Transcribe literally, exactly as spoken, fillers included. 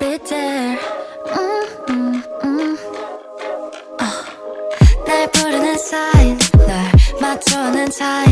be there. 음, 음, 음. 어. 날 부르는 sign, 날 맞추는 time.